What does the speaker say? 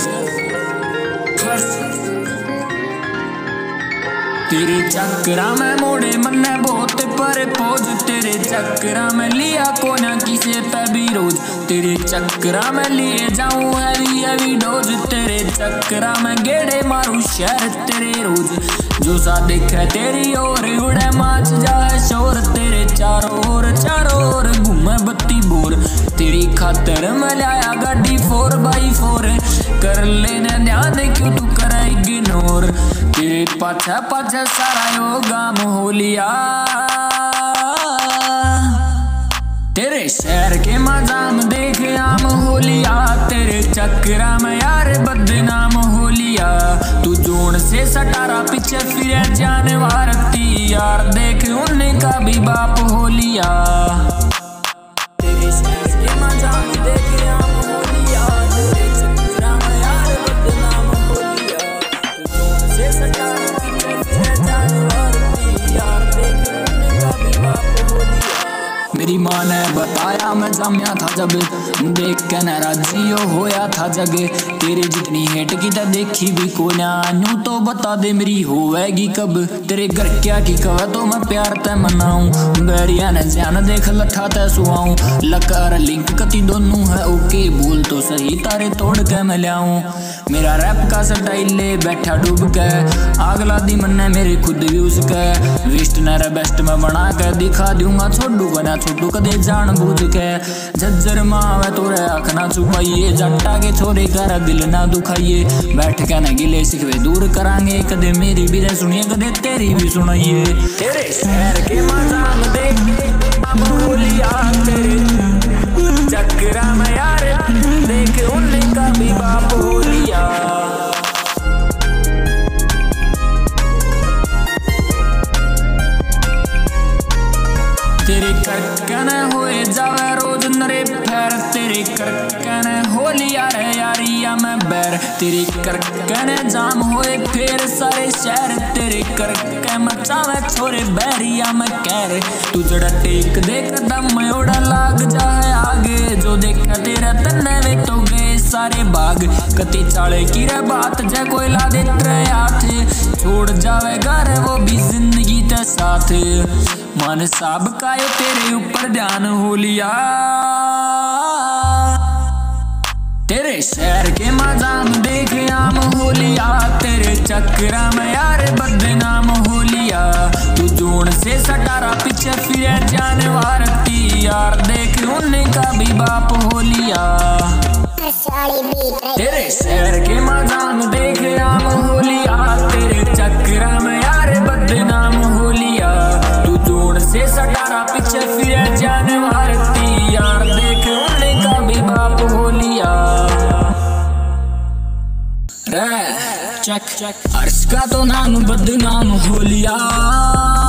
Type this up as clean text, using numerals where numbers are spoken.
तेरे चक्करा में मोड़े मन्ने बहुत पर पोज, तेरे चक्करा में लिया को ना किसे पे भी रोज, तेरे चक्करा में लिए जाऊं हैवी हैवी डोज, तेरे चक्करा में गेड़े मारू शहर तेरे रोज। जो सा देखे तेरी ओर उड़े माच जाए शोर, तेरे चारों ओर घूमे बत्ती बोर, तेरी खातर मैं लाया गाड़ी 4x4, कर लेने ध्यान क्यों तू करे इग्नोर, तेरे पाछे पाछे सारा यो गाम हो लिया, तेरे शहर के मजाम देख आम हो लिया, तेरे चक्करा में यार बदनाम हो लिया, तू जोन से सटारा पीछे फिरे जानवर ती यार, देख उनका भी बाप हो लिया, तेरे शहर के मजाम देख आम हो लिया, तेरे चक्करा में यार बदनाम हो लिया, तू जोन से सटारा पीछे फिरे जानवर ती यार, देख उनका भी बाप हो लिया। मेरी माँ ने बताया मैं जमिया था जब, देख के नारा जियो होया था जगे, तेरे जितनी हेट की तो देखी भी को ना, नू तो बता दे मेरी होवेगी कब, तेरे घर क्या की कवा तो मैं प्यार ते मनाऊं, बैरिया ने ध्यान देख लठा ते सुआऊं, लकार लिंक कति दोनों है ओके, बोल तो सही तारे तोड़ के मैं लाऊं, मेरा रैप का स्टाइल ले बैठा डूब के, अगला दी मन्ने मेरे खुद यूज के, वेस्ट नरे बेस्ट में बना के दिखा दूंगा, छोड़ू बना छोटू कदे जान बूझ के, झज्जर मावे तोरे आँख ना छुपाइए, जट्टा के छोरे कर दिल ना दुखाइए, बैठ के न गिले शिकवे दूर करांगे, कदे मेरी भी सुनिए कदे तेरी भी सुनाइए, तेरे शहर के मजाम देख हो लिया, तेरे चक्करा में यार देख उनका भी बाप हो लिया, तेरे करकन होए जावे रोज नरे फैर, तेरे करकन हो लिया रे यारिया में बैर, तेरे करकन जाम होए फिर सारे शहर, तेरे करके मचावे छोरे बैरिया में कैर, तू जड़ा टेक देख दम ओड़ा लाग जाए आगे, जो देखा तेरा तन्ने वे तो गए सारे बाग, कति चाले की रे बात जय कोई ला दे तेरे हाथ, छोड़ जावे घर वो भी जिंदगी ते साथ, मन साहब का यो तेरे ऊपर ध्यान हो लिया, तेरे शहर के मजाम देख आम हो लिया, तेरे चक्करा में यार बदनाम हो लिया, तू जोन से सटारा पीछे फिरे जानवर ती यार, देख उनका भी बाप हो लिया, तेरे शहर के मजाम देख आम हो लिया, तेरे चक्करा में यार बदनाम हो लिया, तू जोन से सटारा पीछे फिरे जानवर ती यार, देख उनका भी बाप हो लिया, चक अर्श का तो नाम बदनाम हो लिया।